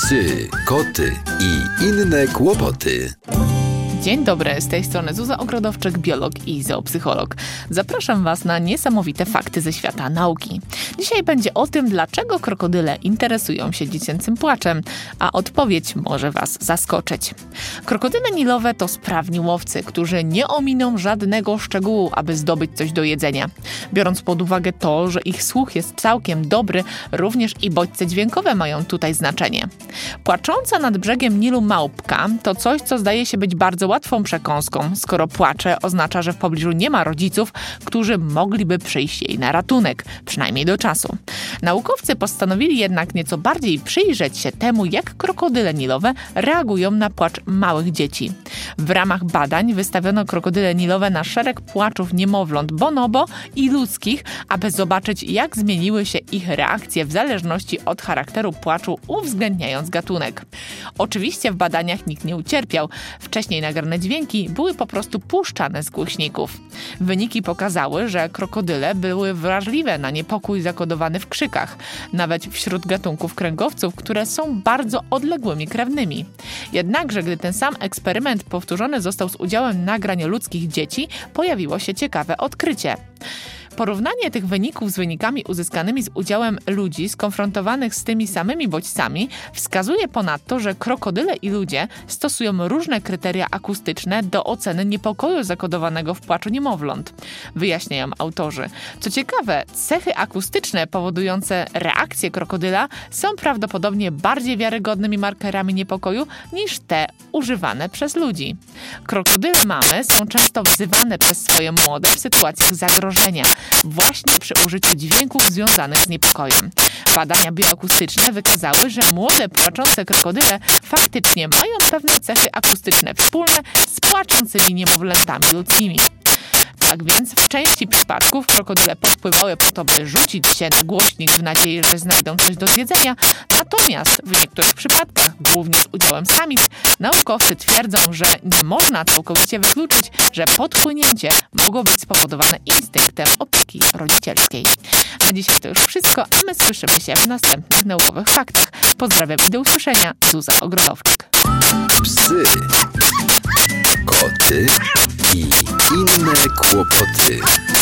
Psy, koty i inne kłopoty. Dzień dobry, z tej strony Zuza Ogrodowczyk, biolog i zoopsycholog. Zapraszam Was na niesamowite fakty ze świata nauki. Dzisiaj będzie o tym, dlaczego krokodyle interesują się dziecięcym płaczem, a odpowiedź może Was zaskoczyć. Krokodyle nilowe to sprawni łowcy, którzy nie ominą żadnego szczegółu, aby zdobyć coś do jedzenia. Biorąc pod uwagę to, że ich słuch jest całkiem dobry, również i bodźce dźwiękowe mają tutaj znaczenie. Płacząca nad brzegiem Nilu małpka to coś, co zdaje się być bardzo łatwą przekąską. Skoro płacze, oznacza, że w pobliżu nie ma rodziców, którzy mogliby przyjść jej na ratunek, przynajmniej do czasu. Naukowcy postanowili jednak nieco bardziej przyjrzeć się temu, jak krokodyle nilowe reagują na płacz małych dzieci. W ramach badań wystawiono krokodyle nilowe na szereg płaczów niemowląt bonobo i ludzkich, aby zobaczyć, jak zmieniły się ich reakcje w zależności od charakteru płaczu, uwzględniając gatunek. Oczywiście w badaniach nikt nie ucierpiał. Wcześniej nagrane dźwięki były po prostu puszczane z głośników. Wyniki pokazały, że krokodyle były wrażliwe na niepokój zakodowany w krzykach, nawet wśród gatunków kręgowców, które są bardzo odległymi krewnymi. Jednakże, gdy ten sam eksperyment powtórzony został z udziałem nagrań ludzkich dzieci, pojawiło się ciekawe odkrycie. Porównanie tych wyników z wynikami uzyskanymi z udziałem ludzi skonfrontowanych z tymi samymi bodźcami wskazuje ponadto, że krokodyle i ludzie stosują różne kryteria akustyczne do oceny niepokoju zakodowanego w płaczu niemowląt, wyjaśniają autorzy. Co ciekawe, cechy akustyczne powodujące reakcję krokodyla są prawdopodobnie bardziej wiarygodnymi markerami niepokoju niż te używane przez ludzi. Krokodyle mamy są często wzywane przez swoje młode w sytuacjach zagrożenia, właśnie przy użyciu dźwięków związanych z niepokojem. Badania bioakustyczne wykazały, że młode płaczące krokodyle faktycznie mają pewne cechy akustyczne wspólne z płaczącymi niemowlętami ludzkimi. Tak więc w części przypadków krokodyle podpływały po to, by rzucić się na głośnik w nadziei, że znajdą coś do zjedzenia, natomiast w niektórych przypadkach, głównie z udziałem samic, naukowcy twierdzą, że nie można całkowicie wykluczyć, że podpłynięcie mogło być spowodowane instynktem opieki rodzicielskiej. Na dzisiaj to już wszystko, a my słyszymy się w następnych naukowych faktach. Pozdrawiam i do usłyszenia. Zuza Ogrodowczyk. Psy, koty i inne kłopoty.